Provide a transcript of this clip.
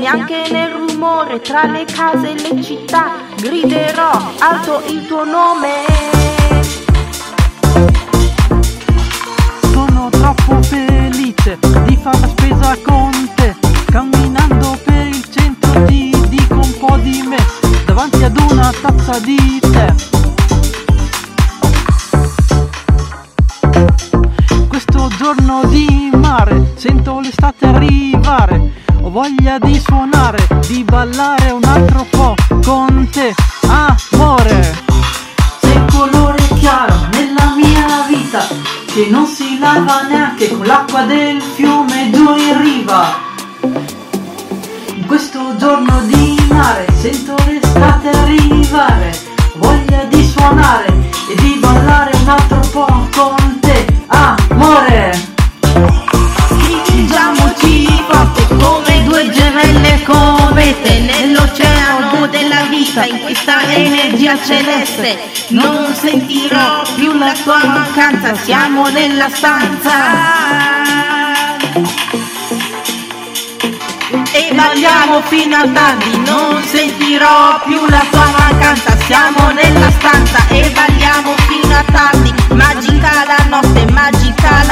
neanche nel rumore, tra le case e le città, griderò alto il tuo nome. Sono troppo felice di far la spesa con te, camminando per il centro ti dico un po' di me, davanti ad una tazza di tè. Questo giorno di mare, sento l'estate arrivare, ho voglia di suonare, di ballare un altro po' con te, amore. Sei un colore chiaro nella mia vita, che non si lava neanche con l'acqua del fiume giù in riva. In questo giorno di mare, sento l'estate arrivare, ho voglia di suonare e di ballare un altro po' con te, amore. Stringiamoci forte come due gemelle comete nell'oceano della vita, in questa energia celeste. Non sentirò più la tua mancanza, siamo nella stanza e balliamo fino a tardi. Non sentirò più la tua mancanza, siamo nella stanza e balliamo fino a tardi. Magica la notte, magica la